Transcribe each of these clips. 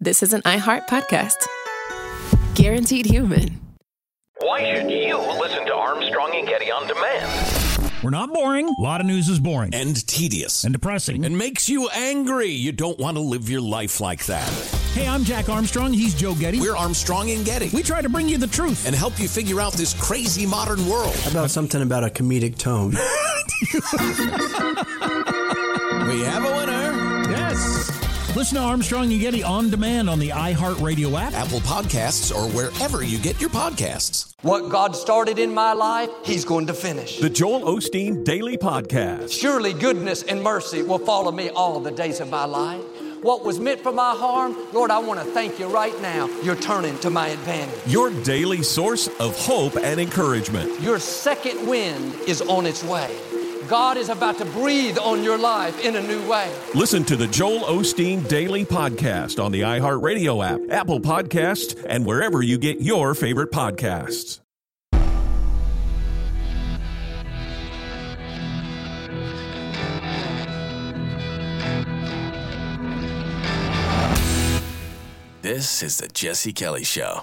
this is an iHeart podcast. Guaranteed human. Why should you listen to Armstrong and Getty on demand? We're not boring. A lot of news is boring. And tedious. And depressing. And makes you angry. You don't want to live your life like that. Hey, I'm Jack Armstrong. He's Joe Getty. We're Armstrong and Getty. We try to bring you the truth. And help you figure out this crazy modern world. How about something about a comedic tone? We have a winner. Yes. Listen to Armstrong and Getty on demand on the iHeartRadio app, Apple Podcasts, or wherever you get your podcasts. What God started in my life, He's going to finish. The Joel Osteen Daily Podcast. Surely goodness and mercy will follow me all the days of my life. What was meant for my harm, Lord, I want to thank you right now. You're turning to my advantage. Your daily source of hope and encouragement. Your second wind is on its way. God is about to breathe on your life in a new way. Listen to the Joel Osteen Daily Podcast on the iHeartRadio app, Apple Podcasts, and wherever you get your favorite podcasts. This is the Jesse Kelly Show.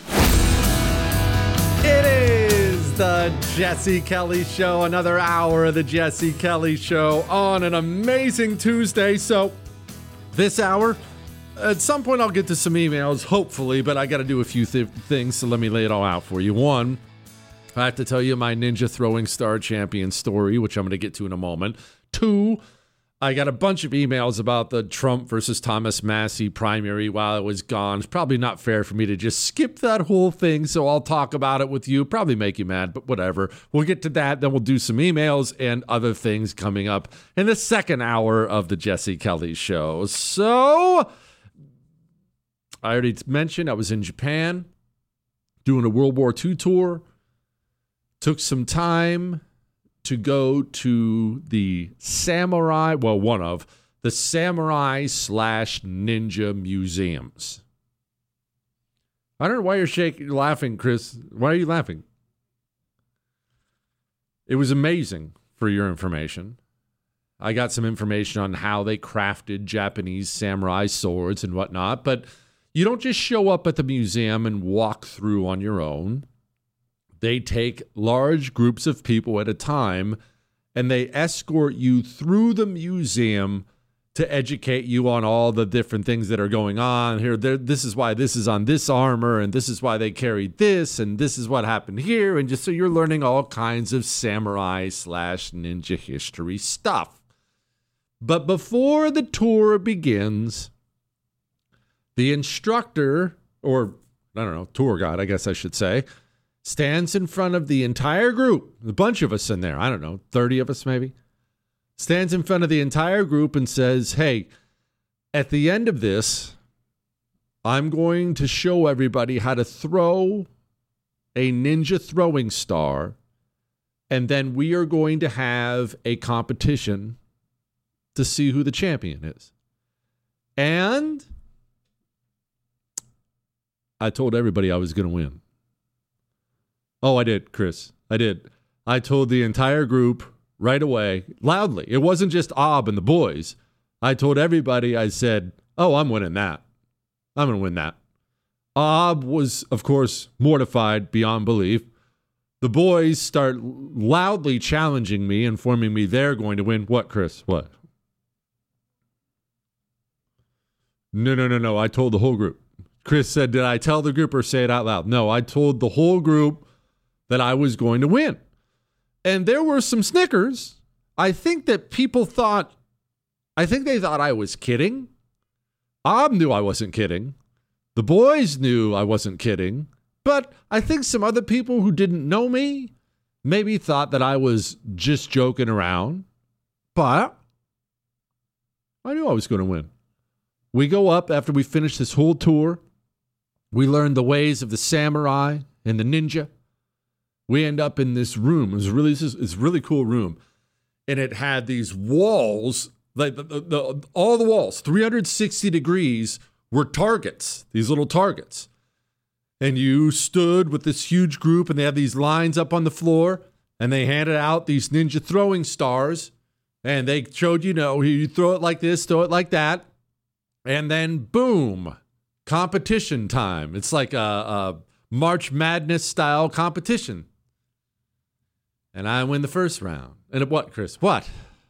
It is the Jesse Kelly Show, another hour of the Jesse Kelly Show on an amazing Tuesday. So this hour, at some point I'll get to some emails, hopefully, but I got to do a few things, so let me lay it all out for you. One, I have to tell you my Ninja Throwing Star Champion story, which I'm going to get to in a moment. Two, I got a bunch of emails about the Trump versus Thomas Massie primary while I was gone. It's probably not fair for me to just skip that whole thing, so I'll talk about it with you. Probably make you mad, but whatever. We'll get to that, then we'll do some emails and other things coming up in the second hour of the Jesse Kelly Show. So, I already mentioned I was in Japan doing a World War II tour. Took some time to go to the samurai, well, one of the samurai/ninja museums. I don't know why you're laughing, Chris. Why are you laughing? It was amazing, for your information. I got some information on how they crafted Japanese samurai swords and whatnot, but you don't just show up at the museum and walk through on your own. They take large groups of people at a time, and they escort you through the museum to educate you on all the different things that are going on here. This is why this is on this armor, and this is why they carried this, and this is what happened here, and just so you're learning all kinds of samurai/ninja history stuff. But before the tour begins, the instructor, or I don't know, tour guide, I guess I should say, stands in front of the entire group, a bunch of us in there, I don't know, 30 of us maybe, stands in front of the entire group and says, hey, at the end of this, I'm going to show everybody how to throw a ninja throwing star, and then we are going to have a competition to see who the champion is. And I told everybody I was going to win. Oh, I did, Chris. I did. I told the entire group right away, loudly. It wasn't just Ob and the boys. I told everybody, I said, oh, I'm winning that. I'm going to win that. Ob was, of course, mortified beyond belief. The boys start loudly challenging me, informing me they're going to win. What, Chris? What? No. I told the whole group. Chris said, did I tell the group or say it out loud? No, I told the whole group that I was going to win. And there were some snickers. I think that people thought I was kidding. Ob knew I wasn't kidding. The boys knew I wasn't kidding. But I think some other people who didn't know me maybe thought that I was just joking around. But I knew I was going to win. We go up after we finish this whole tour. We learn the ways of the samurai and the ninja. We end up in this room. It's a really cool room. And it had these walls, like all the walls, 360 degrees were targets, these little targets. And you stood with this huge group, and they had these lines up on the floor, and they handed out these ninja throwing stars, and they showed, you throw it like this, throw it like that, and then boom, competition time. It's like a March Madness style competition. And I win the first round. And what, Chris? What?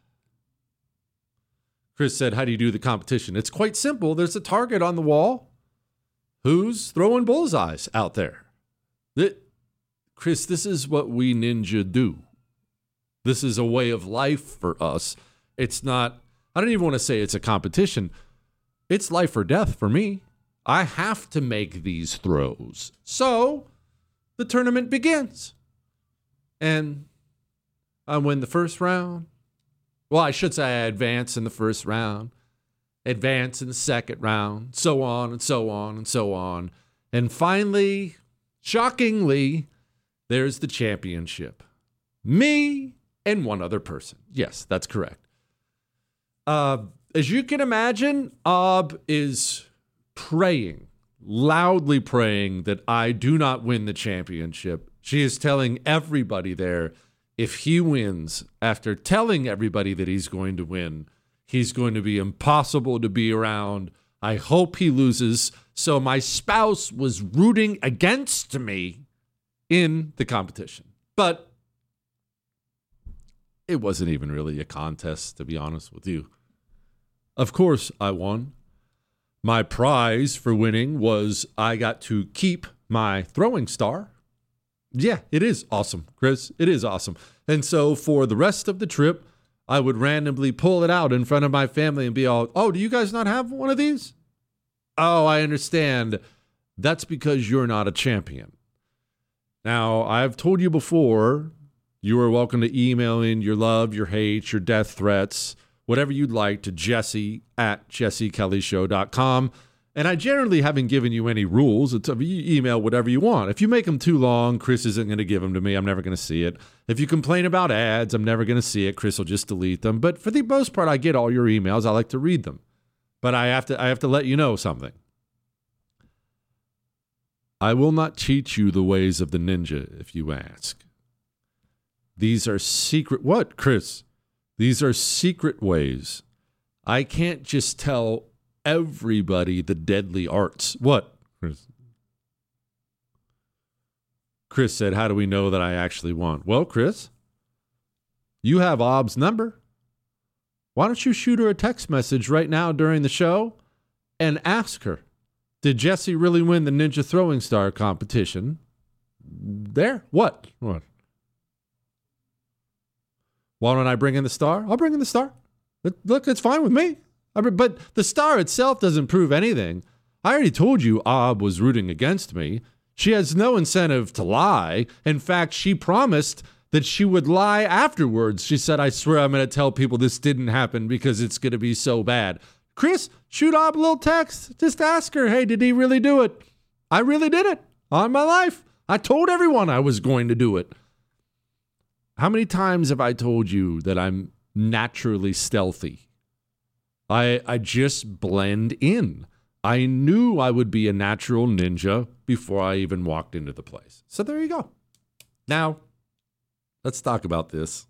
Chris said, how do you do the competition? It's quite simple. There's a target on the wall. Who's throwing bullseyes out there? Chris, this is what we ninja do. This is a way of life for us. It's not, I don't even want to say it's a competition. It's life or death for me. I have to make these throws. So the tournament begins. And I win the first round. Well, I should say I advance in the first round, advance in the second round, so on and so on and so on. And finally, shockingly, there's the championship. Me and one other person. Yes, that's correct. As you can imagine, Ob is praying, loudly praying that I do not win the championship. She is telling everybody there, if he wins, after telling everybody that he's going to win, he's going to be impossible to be around. I hope he loses. So my spouse was rooting against me in the competition. But it wasn't even really a contest, to be honest with you. Of course, I won. My prize for winning was I got to keep my throwing star. Yeah, it is awesome, Chris. It is awesome. And so for the rest of the trip, I would randomly pull it out in front of my family and be all, oh, do you guys not have one of these? Oh, I understand. That's because you're not a champion. Now, I've told you before, you are welcome to email in your love, your hate, your death threats, whatever you'd like to jesse@jessekellyshow.com. And I generally haven't given you any rules. You email whatever you want. If you make them too long, Chris isn't going to give them to me. I'm never going to see it. If you complain about ads, I'm never going to see it. Chris will just delete them. But for the most part, I get all your emails. I like to read them. But I have to let you know something. I will not teach you the ways of the ninja if you ask. These are secret. What, Chris? These are secret ways. I can't just tell everybody the deadly arts. What, Chris? Chris said, how do we know that I actually won? Well, Chris, you have Ob's number. Why don't you shoot her a text message right now during the show and ask her, did Jesse really win the Ninja Throwing Star competition? There. What? Why don't I bring in the star? I'll bring in the star. Look, it's fine with me. But the star itself doesn't prove anything. I already told you Ob was rooting against me. She has no incentive to lie. In fact, she promised that she would lie afterwards. She said, I swear I'm going to tell people this didn't happen because it's going to be so bad. Chris, shoot Ob a little text. Just ask her, hey, did he really do it? I really did it on my life. I told everyone I was going to do it. How many times have I told you that I'm naturally stealthy? I just blend in. I knew I would be a natural ninja before I even walked into the place. So there you go. Now, let's talk about this.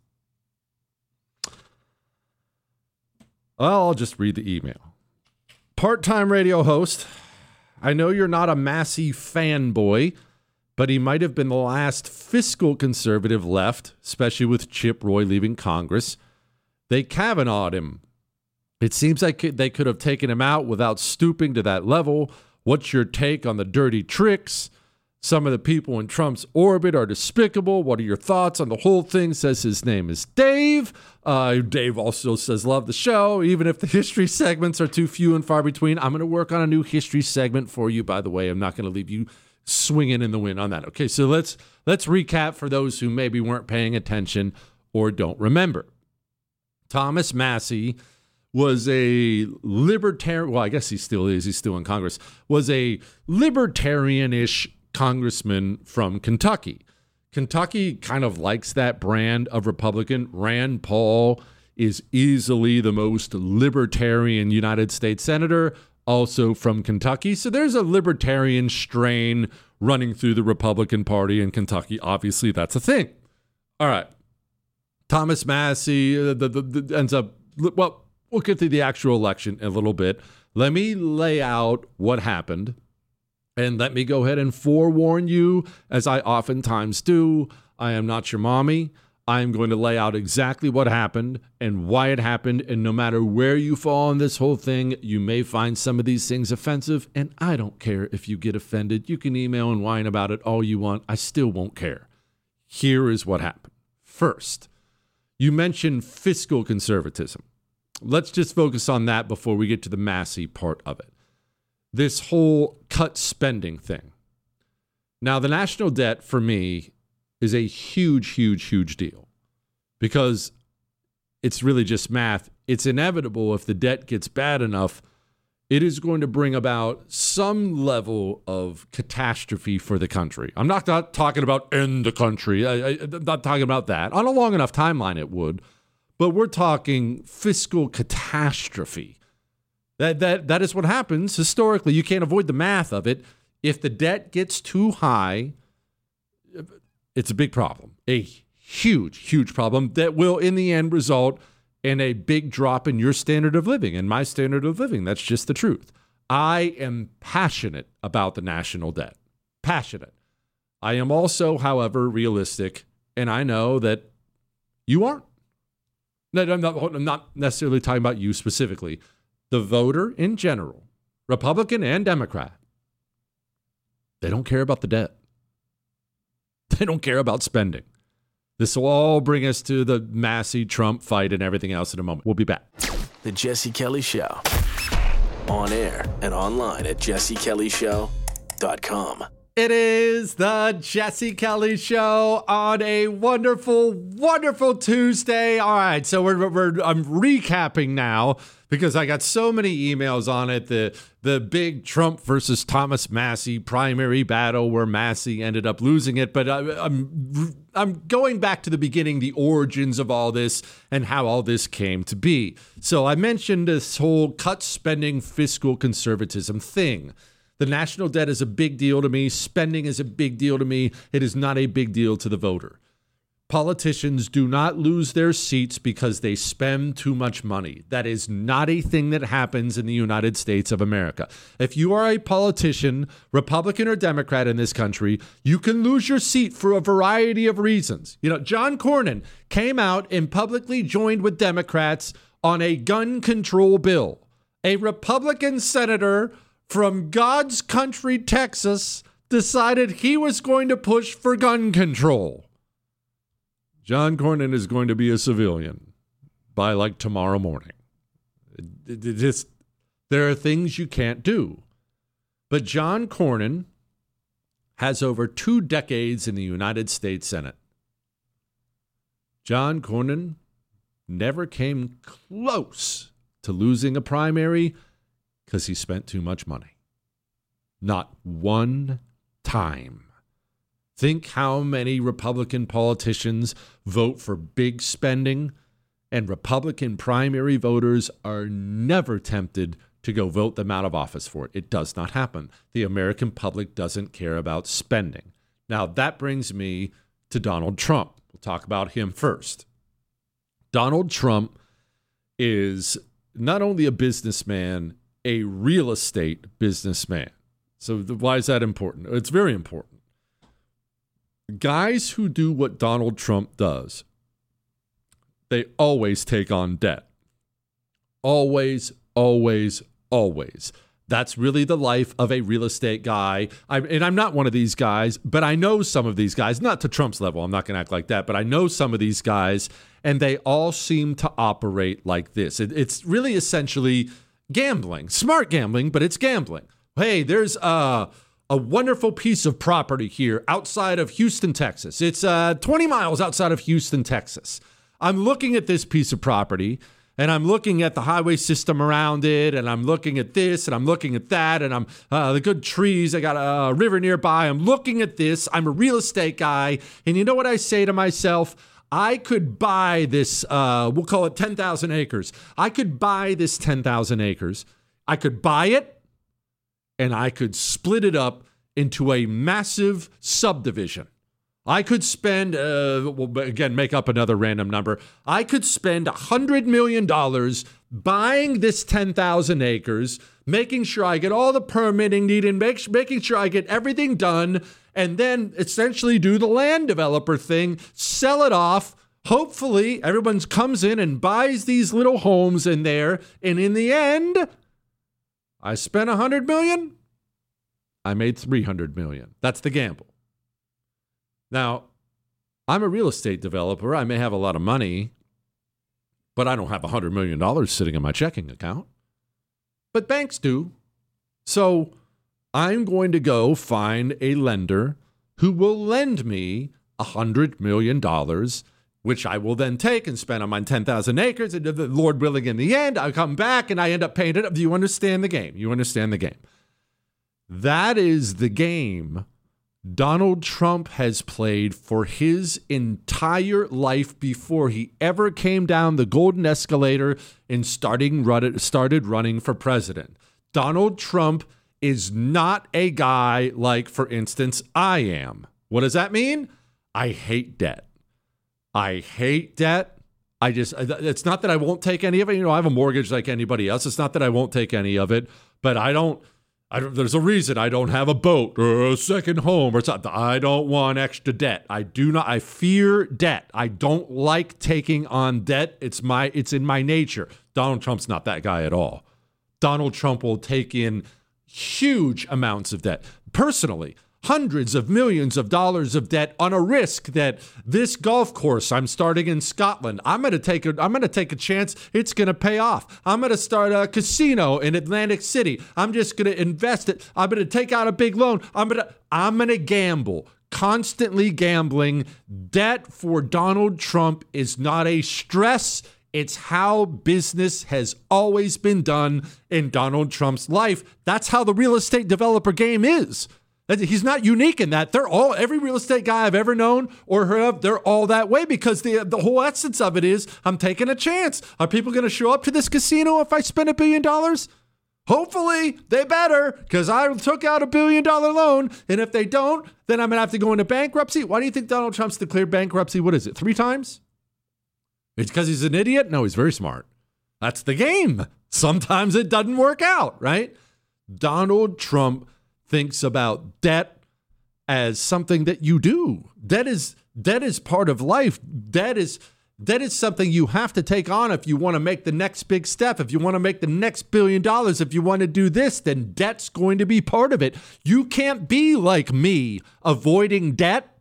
Well, I'll just read the email. Part-time radio host. I know you're not a Massey fanboy, but he might have been the last fiscal conservative left, especially with Chip Roy leaving Congress. They Kavanaugh'd him. It seems like they could have taken him out without stooping to that level. What's your take on the dirty tricks? Some of the people in Trump's orbit are despicable. What are your thoughts on the whole thing? Says his name is Dave. Dave also says, love the show. Even if the history segments are too few and far between, I'm going to work on a new history segment for you, by the way. I'm not going to leave you swinging in the wind on that. Okay, so let's recap for those who maybe weren't paying attention or don't remember. Thomas Massey was a libertarian, well, I guess he still is, he's still in Congress, was a libertarian-ish congressman from Kentucky. Kentucky kind of likes that brand of Republican. Rand Paul is easily the most libertarian United States senator, also from Kentucky. So there's a libertarian strain running through the Republican Party in Kentucky. Obviously, that's a thing. All right. Thomas Massey ends up, well, we'll get to the actual election in a little bit. Let me lay out what happened, and let me go ahead and forewarn you, as I oftentimes do. I am not your mommy. I am going to lay out exactly what happened and why it happened, and no matter where you fall in this whole thing, you may find some of these things offensive, and I don't care if you get offended. You can email and whine about it all you want. I still won't care. Here is what happened. First, you mentioned fiscal conservatism. Let's just focus on that before we get to the Massey part of it. This whole cut spending thing. Now, the national debt for me is a huge, huge, huge deal because it's really just math. It's inevitable if the debt gets bad enough, it is going to bring about some level of catastrophe for the country. I'm not talking about end the country. I'm not talking about that. On a long enough timeline, it would. But we're talking fiscal catastrophe. That is what happens historically. You can't avoid the math of it. If the debt gets too high, it's a big problem. A huge, huge problem that will, in the end, result in a big drop in your standard of living and my standard of living. That's just the truth. I am passionate about the national debt. Passionate. I am also, however, realistic, and I know that you aren't. No, I'm not necessarily talking about you specifically. The voter in general, Republican and Democrat, they don't care about the debt. They don't care about spending. This will all bring us to the Massey-Trump fight and everything else in a moment. We'll be back. The Jesse Kelly Show. On air and online at jessekellyshow.com. It is the Jesse Kelly Show on a wonderful, wonderful Tuesday. All right, so I'm recapping now because I got so many emails on it. The big Trump versus Thomas Massey primary battle where Massey ended up losing it. But I'm going back to the beginning, the origins of all this and how all this came to be. So I mentioned this whole cut spending fiscal conservatism thing. The national debt is a big deal to me. Spending is a big deal to me. It is not a big deal to the voter. Politicians do not lose their seats because they spend too much money. That is not a thing that happens in the United States of America. If you are a politician, Republican or Democrat in this country, you can lose your seat for a variety of reasons. You know, John Cornyn came out and publicly joined with Democrats on a gun control bill. A Republican senator from God's country, Texas, decided he was going to push for gun control. John Cornyn is going to be a civilian by like tomorrow morning. There are things you can't do. But John Cornyn has over 2 decades in the United States Senate. John Cornyn never came close to losing a primary because he spent too much money. Not one time. Think how many Republican politicians vote for big spending, and Republican primary voters are never tempted to go vote them out of office for it. It does not happen. The American public doesn't care about spending. Now, that brings me to Donald Trump. We'll talk about him first. Donald Trump is not only a businessman, a real estate businessman. So why is that important? It's very important. Guys who do what Donald Trump does, they always take on debt. Always, always, always. That's really the life of a real estate guy. I'm not one of these guys, but I know some of these guys, not to Trump's level. I'm not going to act like that, but I know some of these guys, and they all seem to operate like this. It's really essentially gambling, smart gambling, but it's gambling. Hey, there's a wonderful piece of property here outside of Houston, Texas. It's 20 miles outside of Houston, Texas. I'm looking at this piece of property, and I'm looking at the highway system around it, and I'm looking at this, and I'm looking at that, and I'm the good trees. I got a river nearby. I'm looking at this. I'm a real estate guy, and you know what I say to myself? I could buy this, we'll call it 10,000 acres. I could buy this 10,000 acres. I could buy it, and I could split it up into a massive subdivision I could spend, again, make up another random number. I could spend $100 million buying this 10,000 acres, making sure I get all the permitting needed, making sure I get everything done, and then essentially do the land developer thing, sell it off. Hopefully, everyone comes in and buys these little homes in there, and in the end, I spent $100 million. I made $300 million. That's the gamble. Now, I'm a real estate developer. I may have a lot of money, but I don't have $100 million sitting in my checking account. But banks do. So I'm going to go find a lender who will lend me $100 million, which I will then take and spend on my 10,000 acres. And the Lord willing, in the end, I come back and I end up paying it up. Do you understand the game? You understand the game. That is the game Donald Trump has played for his entire life before he ever came down the golden escalator and started running for president. Donald Trump is not a guy like, for instance, I am. What does that mean? I hate debt. It's not that I won't take any of it. I have a mortgage like anybody else. It's not that I won't take any of it, but I don't, there's a reason I don't have a boat or a second home or something. I don't want extra debt. I fear debt. I don't like taking on debt. It's in my nature. Donald Trump's not that guy at all. Donald Trump will take in huge amounts of debt. Personally, hundreds of millions of dollars of debt on a risk that this golf course I'm starting in Scotland, I'm going to take a chance it's going to pay off. I'm going to start a casino in Atlantic City. I'm just going to invest it. I'm going to take out a big loan. I'm going to gamble. Constantly gambling. Debt for Donald Trump is not a stress. It's how business has always been done in Donald Trump's life. That's how the real estate developer game is. He's not unique in that. Every real estate guy I've ever known or heard of, they're all that way because the whole essence of it is I'm taking a chance. Are people going to show up to this casino if I spend $1 billion? Hopefully they better, because I took out $1 billion loan. And if they don't, then I'm going to have to go into bankruptcy. Why do you think Donald Trump's declared bankruptcy? What is it? 3 times? It's because he's an idiot? No, he's very smart. That's the game. Sometimes it doesn't work out, right? Donald Trump thinks about debt as something that you do. Debt is part of life. Debt is something you have to take on if you want to make the next big step. If you want to make the next $1 billion, if you want to do this, then debt's going to be part of it. You can't be like me, avoiding debt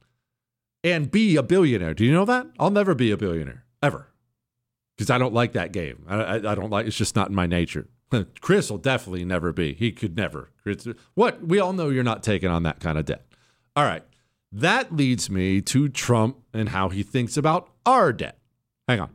and be a billionaire. Do you know that? I'll never be a billionaire, ever. Because I don't like that game. I don't like, it's just not in my nature. Chris will definitely never be. He could never. What? We all know you're not taking on that kind of debt. All right. That leads me to Trump and how he thinks about our debt. Hang on.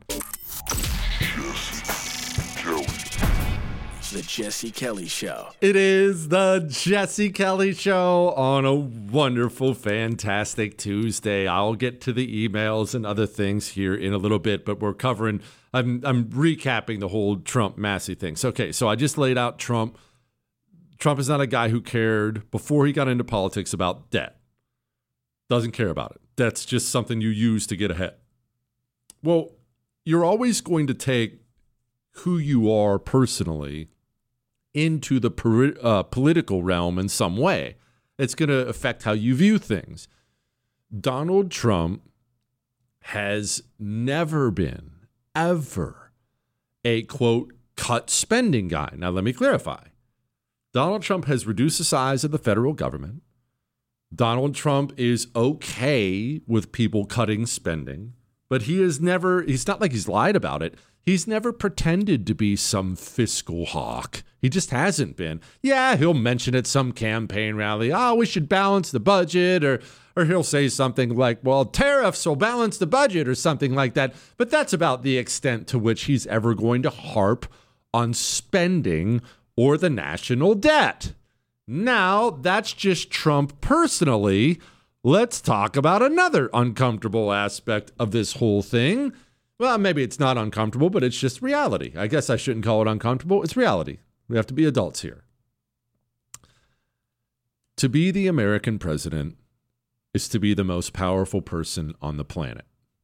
The Jesse Kelly Show. It is the Jesse Kelly Show on a wonderful, fantastic Tuesday. I'll get to the emails and other things here in a little bit, but we're covering, I'm recapping the whole Trump-Massey thing. So, okay, so I just laid out Trump. Trump is not a guy who cared before he got into politics about debt. Doesn't care about it. That's just something you use to get ahead. Well, you're always going to take who you are personally into the political realm in some way. It's going to affect how you view things. Donald Trump has never been, ever, a, quote, cut spending guy. Now, let me clarify. Donald Trump has reduced the size of the federal government. Donald Trump is okay with people cutting spending, but he's not like he's lied about it. He's never pretended to be some fiscal hawk. He just hasn't been. Yeah, he'll mention at some campaign rally, we should balance the budget, or he'll say something like, well, tariffs will balance the budget or something like that. But that's about the extent to which he's ever going to harp on spending or the national debt. Now, that's just Trump personally. Let's talk about another uncomfortable aspect of this whole thing. Well, maybe it's not uncomfortable, but it's just reality. I guess I shouldn't call it uncomfortable. It's reality. We have to be adults here. To be the American president is to be the most powerful person on the planet.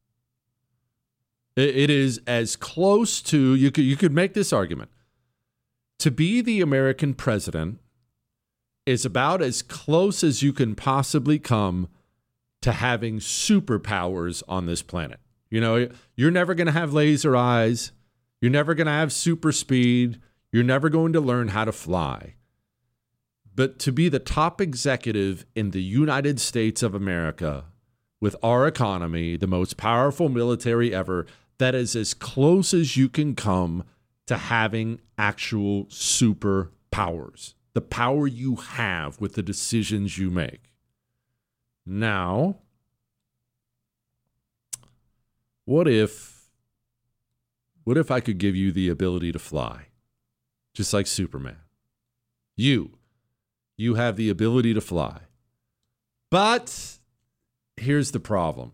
It is as close to, you could make this argument, to be the American president is about as close as you can possibly come to having superpowers on this planet. You know, you're never going to have laser eyes. You're never going to have super speed. You're never going to learn how to fly. But to be the top executive in the United States of America, with our economy, the most powerful military ever, that is as close as you can come to having actual superpowers. The power you have with the decisions you make. Now, what if I could give you the ability to fly? Just like Superman. You have the ability to fly. But here's the problem.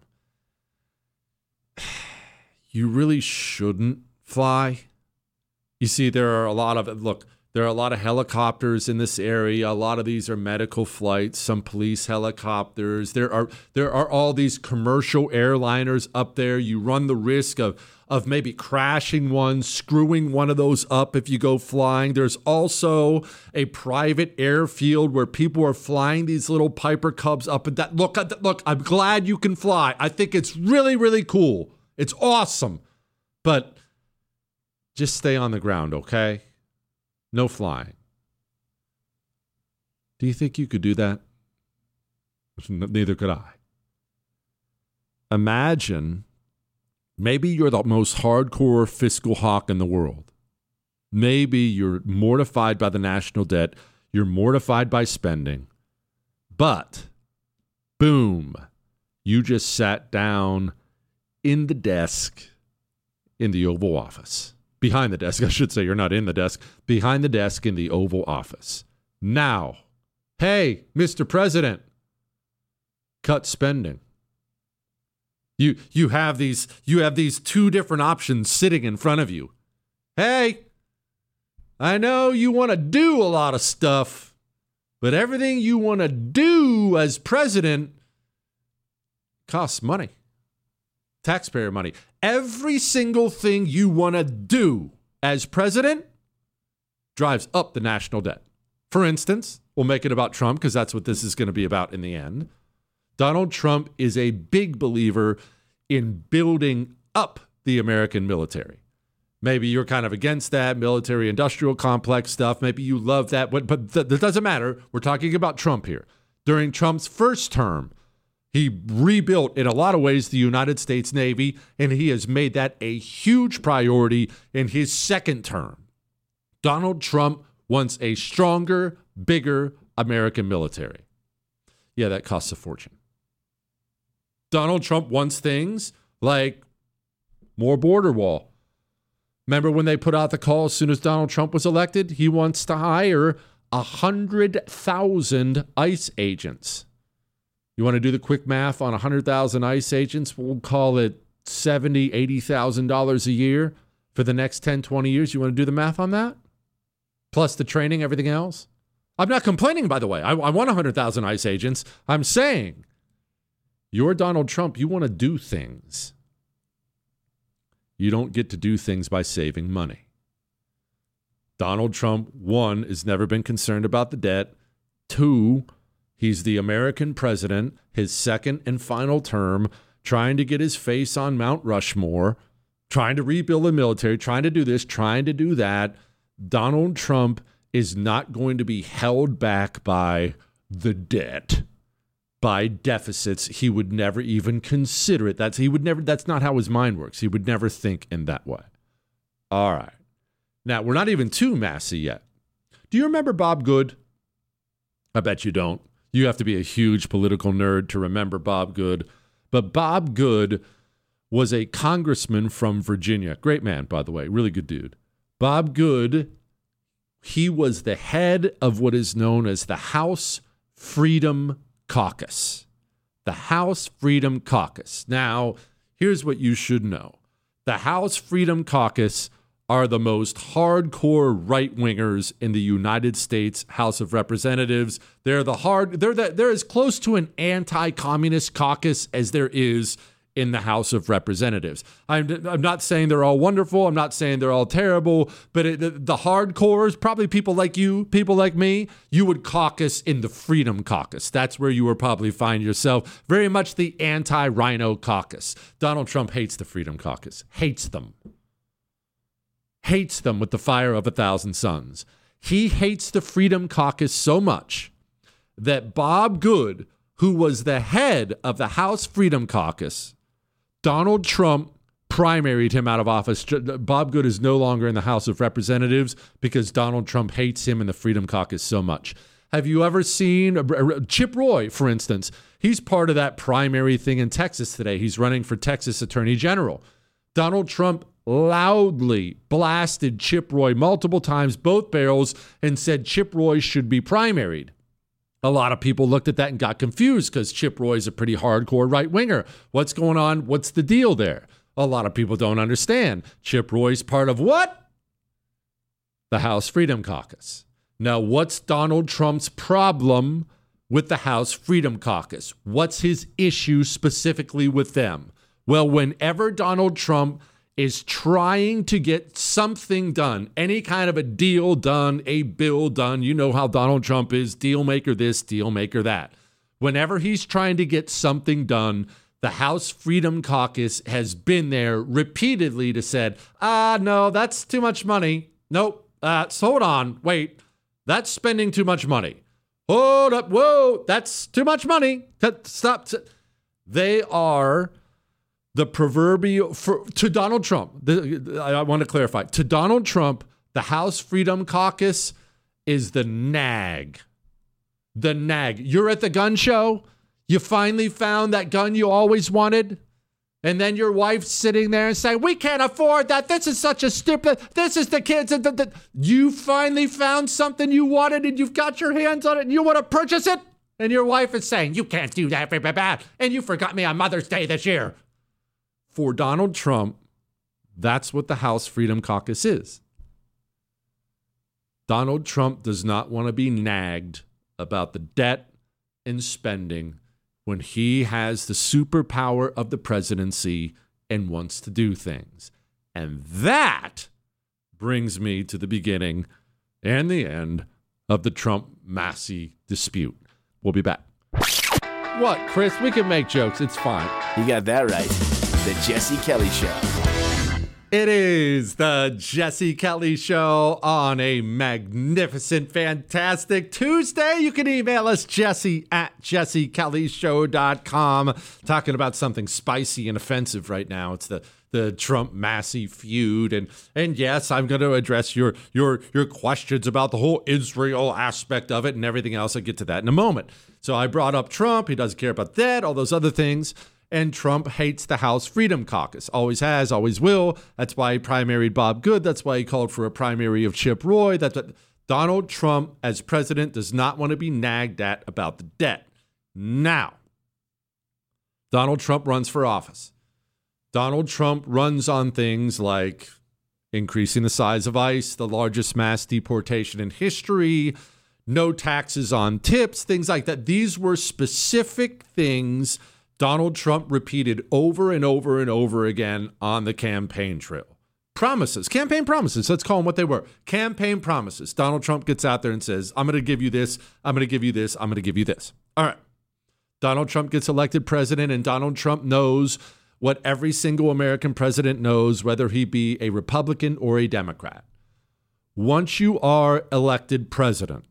You really shouldn't fly. You see, there are a lot of helicopters in this area. A lot of these are medical flights, some police helicopters. There are all these commercial airliners up there. You run the risk of maybe crashing one, screwing one of those up if you go flying. There's also a private airfield where people are flying these little Piper Cubs up and that. Look, I'm glad you can fly. I think it's really, really cool. It's awesome. But just stay on the ground, okay? No flying. Do you think you could do that? Neither could I. Imagine, maybe you're the most hardcore fiscal hawk in the world. Maybe you're mortified by the national debt. You're mortified by spending. But, boom, you just sat down in the desk in the Oval Office. Behind the desk, I should say. You're not in the desk. Behind the desk in the Oval Office. Now, hey, Mr. President, cut spending. You have these two different options sitting in front of you. Hey, I know you want to do a lot of stuff, but everything you want to do as president costs money. Taxpayer money. Every single thing you want to do as president drives up the national debt. For instance, we'll make it about Trump because that's what this is going to be about in the end. Donald Trump is a big believer in building up the American military. Maybe you're kind of against that military-industrial complex stuff. Maybe you love that, but that doesn't matter. We're talking about Trump here. During Trump's first term, he rebuilt, in a lot of ways, the United States Navy, and he has made that a huge priority in his second term. Donald Trump wants a stronger, bigger American military. Yeah, that costs a fortune. Donald Trump wants things like more border wall. Remember when they put out the call as soon as Donald Trump was elected? He wants to hire 100,000 ICE agents. You want to do the quick math on 100,000 ICE agents? We'll call it $70,000, $80,000 a year for the next 10, 20 years. You want to do the math on that? Plus the training, everything else? I'm not complaining, by the way. I want 100,000 ICE agents. I'm saying you're Donald Trump. You want to do things. You don't get to do things by saving money. Donald Trump, 1, has never been concerned about the debt. 2, he's the American president, his second and final term, trying to get his face on Mount Rushmore, trying to rebuild the military, trying to do this, trying to do that. Donald Trump is not going to be held back by the debt, by deficits. He would never even consider it. That's not how his mind works. He would never think in that way. All right. Now, we're not even too massy yet. Do you remember Bob Good? I bet you don't. You have to be a huge political nerd to remember Bob Good. But Bob Good was a congressman from Virginia. Great man, by the way. Really good dude. Bob Good, he was the head of what is known as the House Freedom Caucus. The House Freedom Caucus. Now, here's what you should know. The House Freedom Caucus are the most hardcore right-wingers in the United States House of Representatives. They're as close to an anti-communist caucus as there is in the House of Representatives. I'm not saying they're all wonderful. I'm not saying they're all terrible, but the hardcores, probably people like you, people like me, you would caucus in the Freedom Caucus. That's where you would probably find yourself. Very much the anti-Rhino caucus. Donald Trump hates the Freedom Caucus. Hates them with the fire of 1,000 suns. He hates the Freedom Caucus so much that Bob Good, who was the head of the House Freedom Caucus, Donald Trump primaried him out of office. Bob Good is no longer in the House of Representatives because Donald Trump hates him and the Freedom Caucus so much. Have you ever seen Chip Roy, for instance? He's part of that primary thing in Texas today. He's running for Texas Attorney General. Donald Trump loudly blasted Chip Roy multiple times, both barrels, and said Chip Roy should be primaried. A lot of people looked at that and got confused because Chip Roy is a pretty hardcore right-winger. What's going on? What's the deal there? A lot of people don't understand. Chip Roy's part of what? The House Freedom Caucus. Now, what's Donald Trump's problem with the House Freedom Caucus? What's his issue specifically with them? Well, whenever Donald Trump is trying to get something done, any kind of a deal done, a bill done. You know how Donald Trump is, deal maker this, deal maker that. Whenever he's trying to get something done, the House Freedom Caucus has been there repeatedly to said, no, that's too much money. Nope, so hold on, wait, that's spending too much money. Hold up, whoa, that's too much money. Stop. They are the proverbial, to Donald Trump, I want to clarify, to Donald Trump, the House Freedom Caucus is the nag. The nag. You're at the gun show. You finally found that gun you always wanted. And then your wife's sitting there and saying, we can't afford that. This is such a stupid, this is the kids. You finally found something you wanted and you've got your hands on it and you want to purchase it. And your wife is saying, you can't do that. And you forgot me on Mother's Day this year. For Donald Trump, that's what the House Freedom Caucus is. Donald Trump does not want to be nagged about the debt and spending when he has the superpower of the presidency and wants to do things. And that brings me to the beginning and the end of the Trump-Massey dispute. We'll be back. What, Chris? We can make jokes. It's fine. You got that right. The Jesse Kelly Show. It is the Jesse Kelly Show on a magnificent, fantastic Tuesday. You can email us, jesse@jessekellyshow.com. Talking about something spicy and offensive right now. It's the Trump-Massey feud. And yes, I'm going to address your questions about the whole Israel aspect of it and everything else. I'll get to that in a moment. So I brought up Trump. He doesn't care about that, all those other things. And Trump hates the House Freedom Caucus. Always has, always will. That's why he primaried Bob Good. That's why he called for a primary of Chip Roy. That's what Donald Trump, as president, does not want to be nagged at about the debt. Now, Donald Trump runs for office. Donald Trump runs on things like increasing the size of ICE, the largest mass deportation in history, no taxes on tips, things like that. These were specific things Donald Trump repeated over and over and over again on the campaign trail. Promises, campaign promises, let's call them what they were. Campaign promises. Donald Trump gets out there and says, I'm going to give you this, I'm going to give you this, I'm going to give you this. All right. Donald Trump gets elected president, and Donald Trump knows what every single American president knows, whether he be a Republican or a Democrat. Once you are elected president,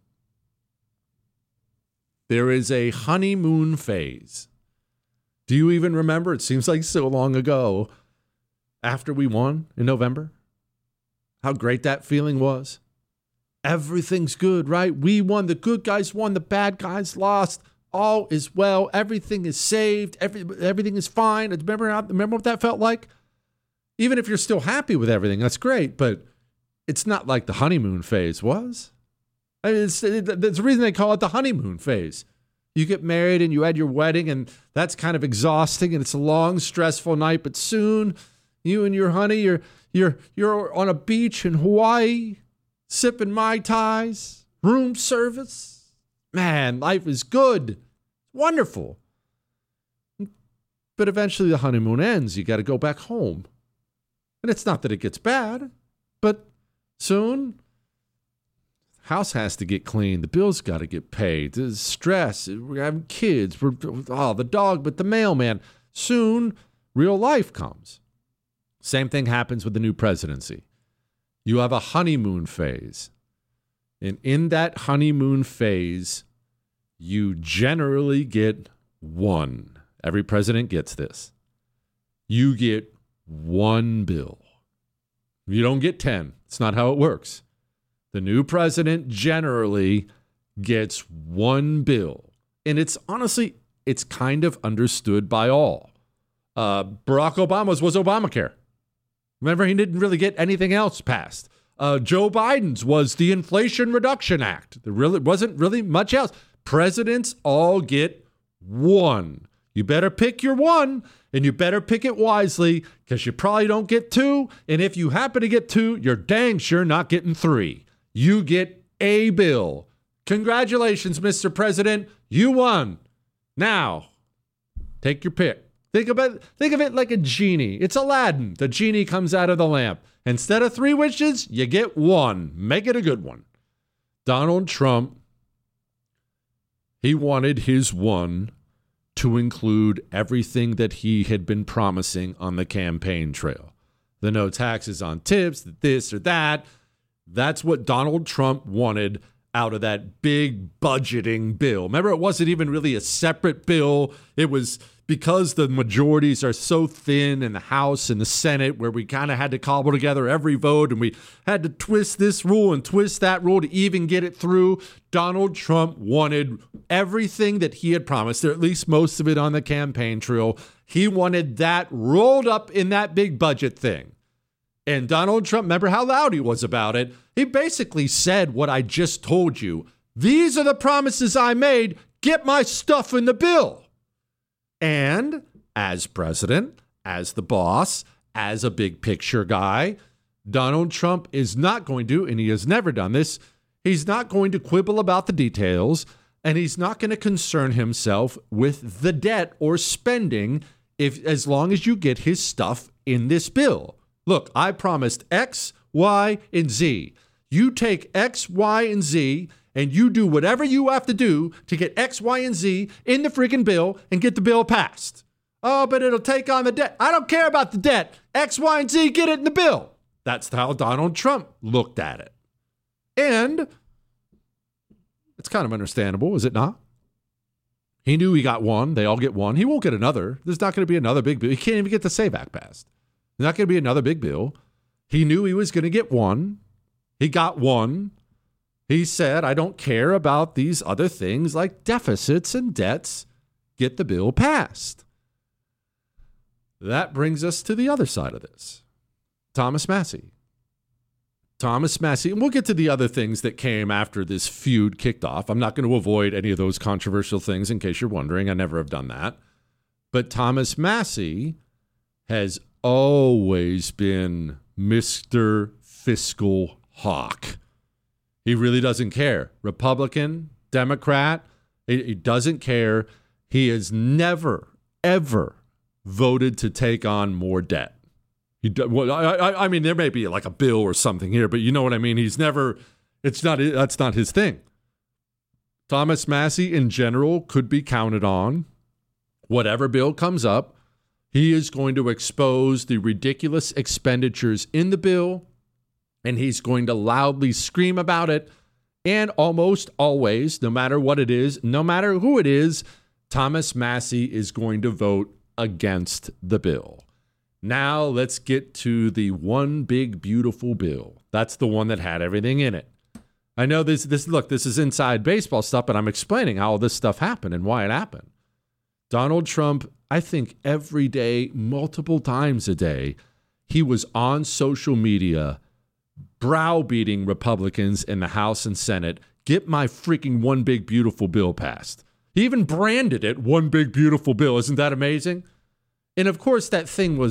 there is a honeymoon phase. Do you even remember? It seems like so long ago, after we won in November, how great that feeling was. Everything's good, right? We won. The good guys won. The bad guys lost. All is well. Everything is saved. Everything is fine. Remember what that felt like? Even if you're still happy with everything, that's great. But it's not like the honeymoon phase was. I mean, there's a reason they call it the honeymoon phase. You get married and you had your wedding, and that's kind of exhausting, and it's a long, stressful night. But soon You and your honey, you're on a beach in Hawaii, sipping Mai Tais, room service. Man, life is good. Wonderful. But eventually the honeymoon ends. You got to go back home. And it's not that it gets bad, but soon, house has to get cleaned. The bills got to get paid. There's stress. We're having kids. The dog, but the mailman. Soon, real life comes. Same thing happens with the new presidency. You have a honeymoon phase. And in that honeymoon phase, you generally get one. Every president gets this. You get one bill. You don't get 10. It's not how it works. The new president generally gets one bill. And it's honestly, it's kind of understood by all. Barack Obama's was Obamacare. Remember, he didn't really get anything else passed. Joe Biden's was the Inflation Reduction Act. There really wasn't really much else. Presidents all get one. You better pick your one, and you better pick it wisely, because you probably don't get two. And if you happen to get two, you're dang sure not getting three. You get a bill. Congratulations, Mr. President. You won. Now, take your pick. Think of it like a genie. It's Aladdin. The genie comes out of the lamp. Instead of 3 wishes, you get one. Make it a good one. Donald Trump, he wanted his one to include everything that he had been promising on the campaign trail. The no taxes on tips, this or that. That's what Donald Trump wanted out of that big budgeting bill. Remember, it wasn't even really a separate bill. It was because the majorities are so thin in the House and the Senate, where we kind of had to cobble together every vote, and we had to twist this rule and twist that rule to even get it through. Donald Trump wanted everything that he had promised, or at least most of it on the campaign trail. He wanted that rolled up in that big budget thing. And Donald Trump, remember how loud he was about it? He basically said what I just told you. These are the promises I made. Get my stuff in the bill. And as president, as the boss, as a big picture guy, Donald Trump is not going to, and he has never done this, he's not going to quibble about the details, and he's not going to concern himself with the debt or spending as long as you get his stuff in this bill. Look, I promised X, Y, and Z. You take X, Y, and Z, and you do whatever you have to do to get X, Y, and Z in the freaking bill and get the bill passed. Oh, but it'll take on the debt. I don't care about the debt. X, Y, and Z, get it in the bill. That's how Donald Trump looked at it. And it's kind of understandable, is it not? He knew he got one. They all get one. He won't get another. There's not going to be another big bill. He can't even get the SAVE Act passed. There's not going to be another big bill. He knew he was going to get one. He got one. He said, I don't care about these other things like deficits and debts. Get the bill passed. That brings us to the other side of this. Thomas Massie. Thomas Massie, and we'll get to the other things that came after this feud kicked off. I'm not going to avoid any of those controversial things in case you're wondering. I never have done that. But Thomas Massie has always been Mr. Fiscal Hawk. He really doesn't care. Republican, Democrat, he doesn't care. He has never, ever voted to take on more debt. I mean, there may be like a bill or something here, but you know what I mean? That's not his thing. Thomas Massie in general could be counted on. Whatever bill comes up, he is going to expose the ridiculous expenditures in the bill, and he's going to loudly scream about it. And almost always, no matter what it is, no matter who it is, Thomas Massie is going to vote against the bill. Now let's get to the one big beautiful bill. That's the one that had everything in it. I know this is inside baseball stuff, but I'm explaining how all this stuff happened and why it happened. Donald Trump, I think every day, multiple times a day, he was on social media browbeating Republicans in the House and Senate, get my freaking one big beautiful bill passed. He even branded it one big beautiful bill. Isn't that amazing? And of course, that thing was,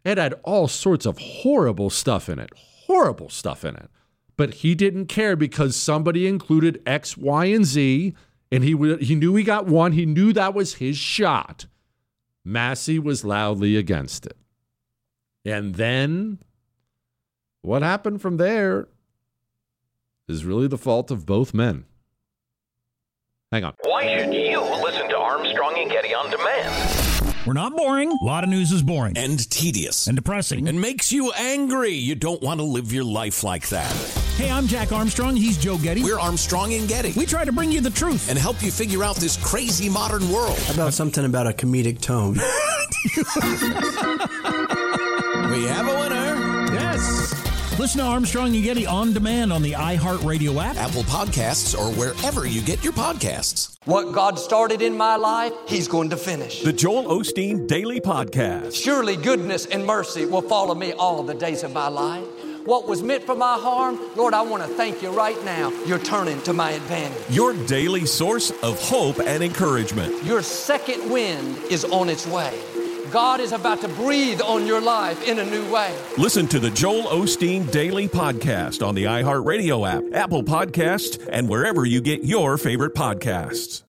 It had all sorts of horrible stuff in it. Horrible stuff in it. But he didn't care because somebody included X, Y, and Z, and he knew he got one. He knew that was his shot. Massey was loudly against it. And then what happened from there is really the fault of both men. Hang on. Why should you listen to Armstrong and Getty on demand? We're not boring. A lot of news is boring. And tedious. And depressing. And makes you angry. You don't want to live your life like that. Hey, I'm Jack Armstrong. He's Joe Getty. We're Armstrong and Getty. We try to bring you the truth. And help you figure out this crazy modern world. How about something about a comedic tone? We have a winner. Yes. Listen to Armstrong and Getty on demand on the iHeartRadio app, Apple Podcasts, or wherever you get your podcasts. What God started in my life, He's going to finish. The Joel Osteen Daily Podcast. Surely goodness and mercy will follow me all the days of my life. What was meant for my harm, Lord, I want to thank you right now. You're turning to my advantage. Your daily source of hope and encouragement. Your second wind is on its way. God is about to breathe on your life in a new way. Listen to the Joel Osteen Daily Podcast on the iHeartRadio app, Apple Podcasts, and wherever you get your favorite podcasts.